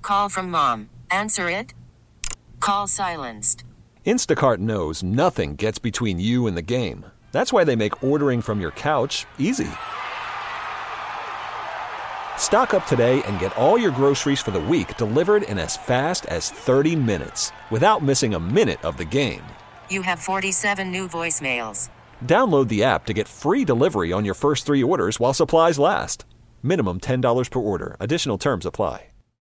Call from mom. Answer it. Call silenced. Instacart knows nothing gets between you and the game. That's why they make ordering from your couch easy. Stock up today and get all your groceries for the week delivered in as fast as 30 minutes without missing a minute of the game. You have 47 new voicemails. Download the app to get free delivery on your first 3 orders while supplies last. Minimum $10 per order. Additional terms apply.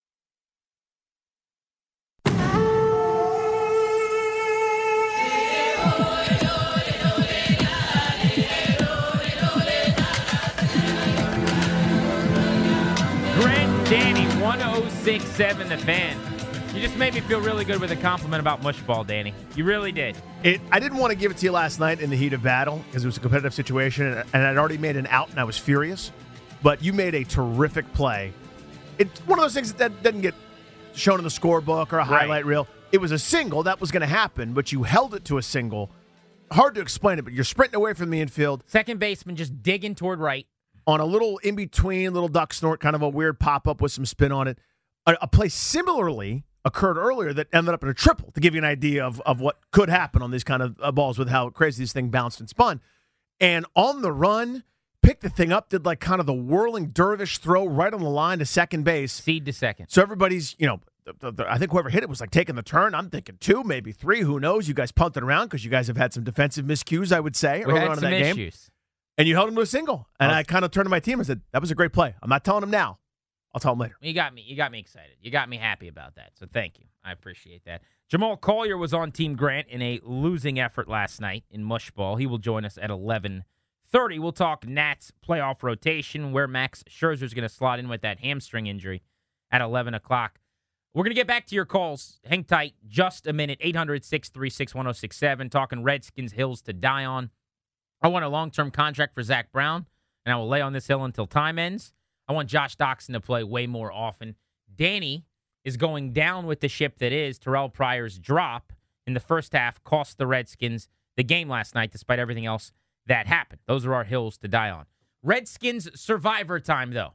Danny, 106.7 The Fan. You just made me feel really good with a compliment about mushball, Danny. You really did. I didn't want to give it to you last night in the heat of battle because it was a competitive situation, and I'd already made an out, and I was furious. But you made a terrific play. It's one of those things that doesn't get shown in the scorebook or a highlight reel. It was a single. That was going to happen, but you held it to a single. Hard to explain it, but you're sprinting away from the infield. Second baseman just digging toward right. On a little in-between, little duck snort, kind of a weird pop-up with some spin on it. A play similarly occurred earlier that ended up in a triple, to give you an idea of what could happen on these kind of balls with how crazy this thing bounced and spun. And on the run, picked the thing up, did like kind of the whirling dervish throw right on the line to second base. Seed to second. So everybody's, I think whoever hit it was like taking the turn. I'm thinking 2, maybe 3. Who knows? You guys punted around because you guys have had some defensive miscues, I would say, early on in that game. Issues. And you held him to a single. And I kind of turned to my team and said, that was a great play. I'm not telling him now. I'll tell him later. You got me excited. You got me happy about that. So thank you. I appreciate that. Jamal Collier was on Team Grant in a losing effort last night in Mushball. He will join us at 11:30. We'll talk Nats playoff rotation, where Max Scherzer's going to slot in with that hamstring injury at 11 o'clock. We're going to get back to your calls. Hang tight. Just a minute. 800-636-1067. Talking Redskins hills to die on. I want a long-term contract for Zach Brown, and I will lay on this hill until time ends. I want Josh Doxson to play way more often. Danny is going down with the ship that is Terrell Pryor's drop in the first half cost the Redskins the game last night, despite everything else that happened. Those are our hills to die on. Redskins Survivor time, though.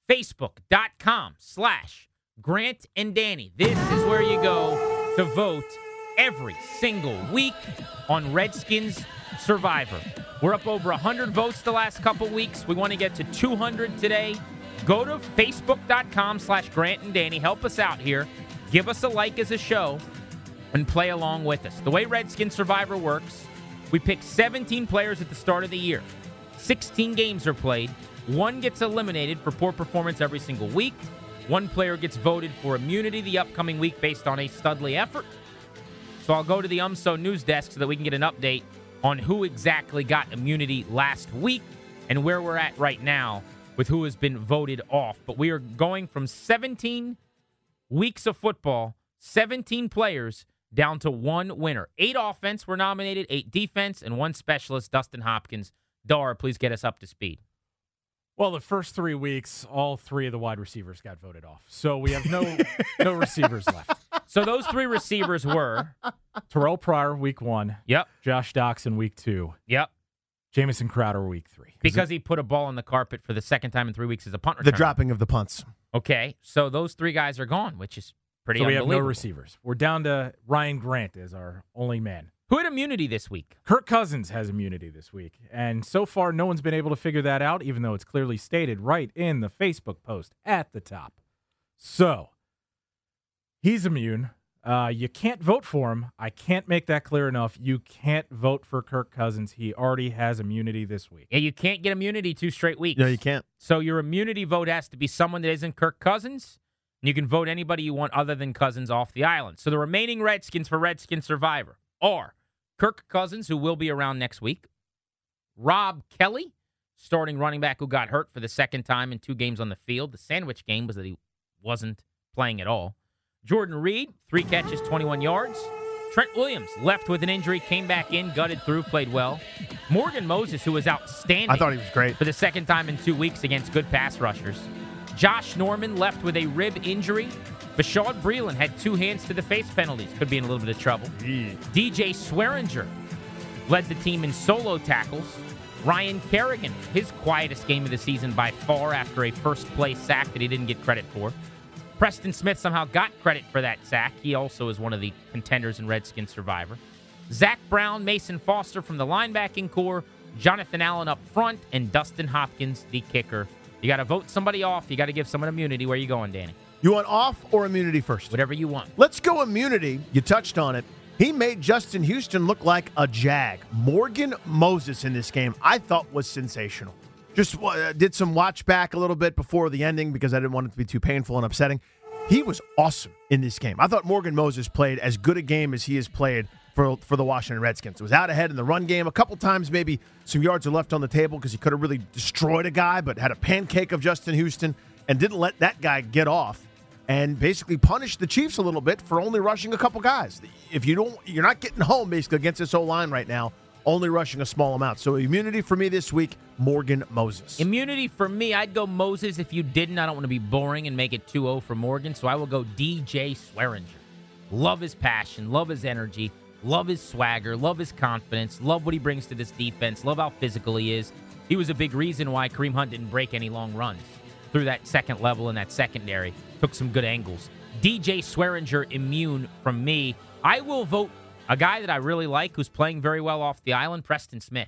Facebook.com/Grant and Danny. This is where you go to vote every single week on Redskins Survivor. We're up over 100 votes the last couple weeks. We want to get to 200 today. Go to Facebook.com/Grant and Danny. Help us out here. Give us a like as a show and play along with us. The way Redskins Survivor works, we pick 17 players at the start of the year. 16 games are played. 1 gets eliminated for poor performance every single week. 1 player gets voted for immunity the upcoming week based on a Studley effort. So I'll go to the UMSO news desk so that we can get an update on who exactly got immunity last week and where we're at right now with who has been voted off. But we are going from 17 weeks of football, 17 players, down to 1 winner. 8 offense were nominated, 8 defense, and 1 specialist, Dustin Hopkins. Dar, please get us up to speed. Well, the first 3 weeks, all 3 of the wide receivers got voted off. So we have no receivers left. So those 3 receivers were? Terrell Pryor, week 1. Yep. Josh Doxson, week 2. Yep. Jamison Crowder, week 3. Because he put a ball on the carpet for the second time in 3 weeks as a punt returner. The dropping of the punts. Okay, so those 3 guys are gone, which is pretty unbelievable. So we have no receivers. We're down to Ryan Grant as our only man. Who had immunity this week? Kirk Cousins has immunity this week. And so far, no one's been able to figure that out, even though it's clearly stated right in the Facebook post at the top. So, he's immune. You can't vote for him. I can't make that clear enough. You can't vote for Kirk Cousins. He already has immunity this week. Yeah, you can't get immunity 2 straight weeks. No, you can't. So your immunity vote has to be someone that isn't Kirk Cousins. And you can vote anybody you want other than Cousins off the island. So the remaining Redskins for Redskins Survivor are Kirk Cousins, who will be around next week. Rob Kelly, starting running back who got hurt for the second time in 2 games on the field. The sandwich game was that he wasn't playing at all. Jordan Reed, 3 catches, 21 yards. Trent Williams, left with an injury, came back in, gutted through, played well. Morgan Moses, who was outstanding. I thought he was great. For the second time in 2 weeks against good pass rushers. Josh Norman, left with a rib injury. Bashaud Breeland had 2 hands to the face penalties. Could be in a little bit of trouble. DJ Swearinger led the team in solo tackles. Ryan Kerrigan, his quietest game of the season by far after a first-place sack that he didn't get credit for. Preston Smith somehow got credit for that sack. He also is one of the contenders in Redskins Survivor. Zach Brown, Mason Foster from the linebacking core, Jonathan Allen up front, and Dustin Hopkins, the kicker. You got to vote somebody off. You got to give someone immunity. Where are you going, Danny? You want off or immunity first? Whatever you want. Let's go immunity. You touched on it. He made Justin Houston look like a jag. Morgan Moses in this game, I thought was sensational. Just did some watch back a little bit before the ending because I didn't want it to be too painful and upsetting. He was awesome in this game. I thought Morgan Moses played as good a game as he has played for the Washington Redskins. It was out ahead in the run game. A couple times maybe some yards are left on the table because he could have really destroyed a guy, but had a pancake of Justin Houston and didn't let that guy get off and basically punished the Chiefs a little bit for only rushing a couple guys. If you're not getting home basically against this O-line right now, only rushing a small amount. So immunity for me this week, Morgan Moses. Immunity for me, I'd go Moses if you didn't. I don't want to be boring and make it 2-0 for Morgan, so I will go DJ Swearinger. Love his passion, love his energy, love his swagger, love his confidence, love what he brings to this defense, love how physical he is. He was a big reason why Kareem Hunt didn't break any long runs through that second level in that secondary. Took some good angles. DJ Swearinger immune from me. I will vote a guy that I really like who's playing very well off the island, Preston Smith.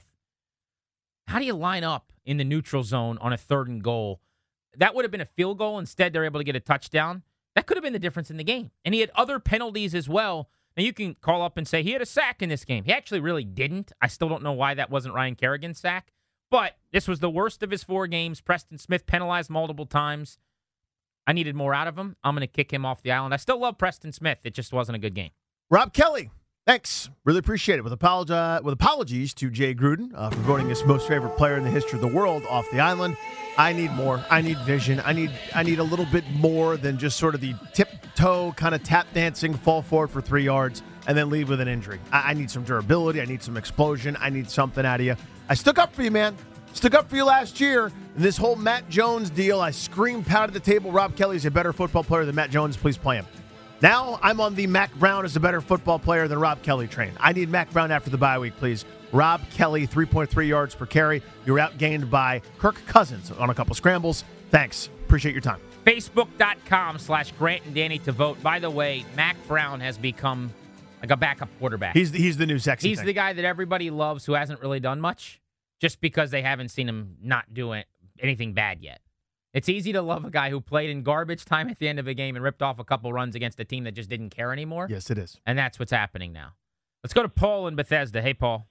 How do you line up in the neutral zone on a 3rd and goal? That would have been a field goal. Instead, they're able to get a touchdown. That could have been the difference in the game. And he had other penalties as well. Now, you can call up and say he had a sack in this game. He actually really didn't. I still don't know why that wasn't Ryan Kerrigan's sack. But this was the worst of his 4 games. Preston Smith penalized multiple times. I needed more out of him. I'm going to kick him off the island. I still love Preston Smith. It just wasn't a good game. Rob Kelly, thanks. Really appreciate it. With apologies to Jay Gruden for voting his most favorite player in the history of the world off the island. I need more. I need vision. I need a little bit more than just sort of the tiptoe kind of tap dancing, fall forward for 3 yards, and then leave with an injury. I need some durability. I need some explosion. I need something out of you. I stuck up for you, man. Stuck up for you last year. And this whole Matt Jones deal, I screamed, pounded the table. Rob Kelly's a better football player than Matt Jones. Please play him. Now I'm on the Mac Brown is a better football player than Rob Kelly train. I need Mac Brown after the bye week, please. Rob Kelly, 3.3 yards per carry. You were outgained by Kirk Cousins on a couple scrambles. Thanks. Appreciate your time. Facebook.com/Grant and Danny to vote. By the way, Mac Brown has become like a backup quarterback. He's the new sexy He's thing. the guy that everybody loves who hasn't really done much just because they haven't seen him not do anything bad yet. It's easy to love a guy who played in garbage time at the end of a game and ripped off a couple runs against a team that just didn't care anymore. Yes, it is. And that's what's happening now. Let's go to Paul in Bethesda. Hey, Paul.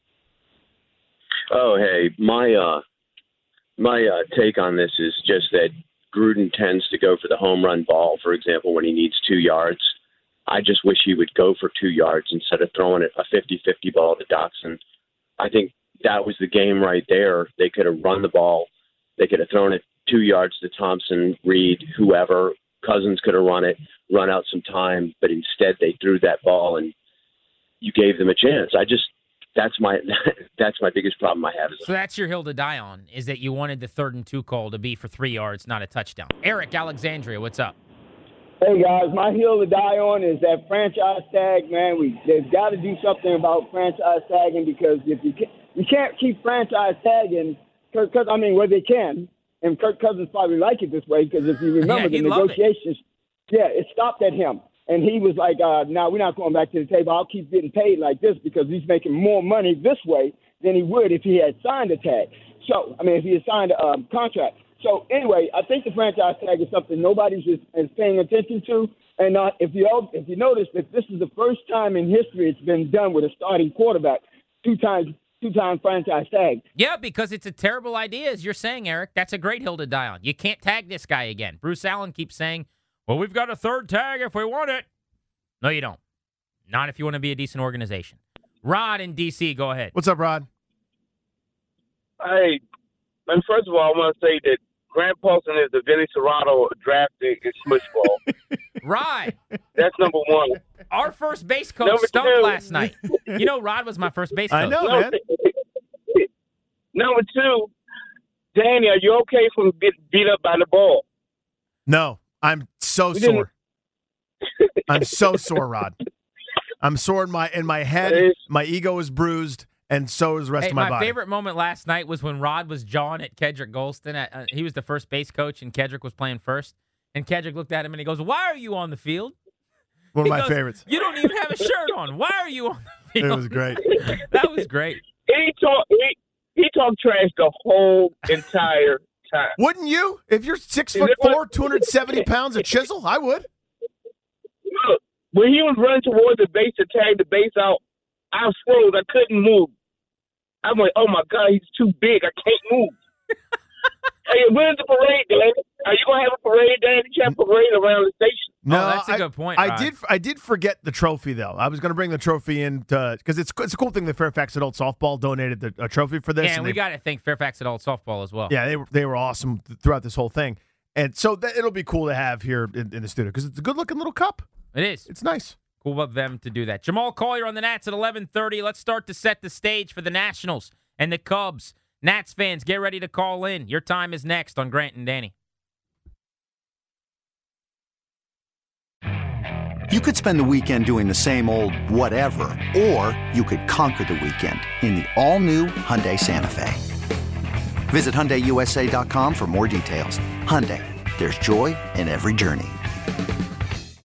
Oh, hey, my take on this is just that Gruden tends to go for the home run ball, for example, when he needs 2 yards. I just wish he would go for 2 yards instead of throwing it a 50-50 ball to Dotson. I think that was the game right there. They could have run the ball. They could have thrown it 2 yards to Thompson, Reed, whoever. Cousins could have run it, run out some time, but instead they threw that ball and you gave them a chance. That's my biggest problem I have. So that's your hill to die on, is that you wanted the 3rd and 2 call to be for 3 yards, not a touchdown. Eric, Alexandria, what's up? Hey, guys, my hill to die on is that franchise tag, man. They've got to do something about franchise tagging because if you can't keep franchise tagging, they can, and Kirk Cousins probably like it this way because if you remember the negotiations, it stopped at him. And he was like, no, we're not going back to the table. I'll keep getting paid like this because he's making more money this way than he would if he had signed a tag. So, if he had signed a contract. So, anyway, I think the franchise tag is something nobody's is paying attention to. And if you notice that this is the first time in history it's been done with a starting quarterback, two-time franchise tag. Yeah, because it's a terrible idea, as you're saying, Eric. That's a great hill to die on. You can't tag this guy again. Bruce Allen keeps saying, well, we've got a 3rd tag if we want it. No, you don't. Not if you want to be a decent organization. Rod in D.C., go ahead. What's up, Rod? Hey, and first of all, I want to say that Grant Paulson is the Vinny Serrato drafting in Smushball. Right. That's number one. Our first base coach stumped last night. You know, Rod was my first base coach. I know, man. Number 2, Danny, are you okay from getting beat up by the ball? No, I'm so sore. I'm so sore, Rod. I'm sore in my head. My ego is bruised, and so is the rest of my body. My favorite moment last night was when Rod was jawing at Kedrick Golston. He was the first base coach, and Kedrick was playing first. And Kedrick looked at him and he goes, "Why are you on the field?" One of my goes, favorites. "You don't even have a shirt on. Why are you on the field?" It was great. That was great. He talked trash the whole entire time. Wouldn't you? If you're 6'4", 270 pounds of chisel, I would. Look, when he was running towards the base to tag the base out, I froze. I couldn't move. I'm like, oh my God, he's too big. I can't move. Hey, when's the parade, Danny? Are you gonna have a parade, Danny? You have a parade around the station? No, that's a good point, Rod. I did forget the trophy though. I was going to bring the trophy in because it's a cool thing that Fairfax Adult Softball donated a trophy for this. Yeah, and we got to thank Fairfax Adult Softball as well. Yeah, they were awesome throughout this whole thing, and so it'll be cool to have here in the studio because it's a good looking little cup. It is. It's nice. Cool of them to do that. Jamal Collier on the Nats at 11:30. Let's start to set the stage for the Nationals and the Cubs. Nats fans, get ready to call in. Your time is next on Grant and Danny. You could spend the weekend doing the same old whatever, or you could conquer the weekend in the all-new Hyundai Santa Fe. Visit HyundaiUSA.com for more details. Hyundai, there's joy in every journey.